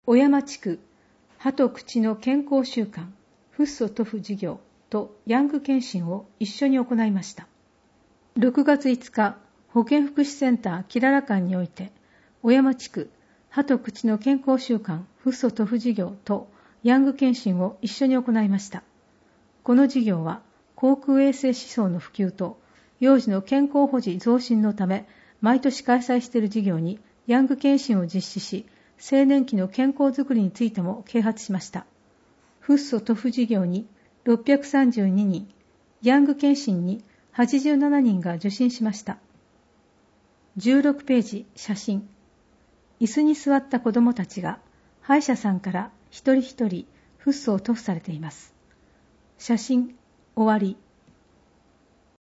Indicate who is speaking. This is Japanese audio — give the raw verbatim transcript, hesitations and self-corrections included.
Speaker 1: 小山地区歯と口の健康週間フッ素塗布事業とヤング検診を一緒に行いました。ろくがついつか、保健福祉センターキララ館において、小山地区歯と口の健康週間フッ素塗布事業とヤング検診を一緒に行いました。この事業は、口腔衛生思想の普及と幼児の健康保持増進のため、毎年開催している事業にヤング検診を実施し、青年期の健康づくりについても啓発しました。フッ素塗布事業にろっぴゃくさんじゅうににん、ヤング検診にはちじゅうななにんが受診しました。じゅうろくページ写真。椅子に座った子どもたちが歯医者さんから一人一人フッ素を塗布されています。写真終わり。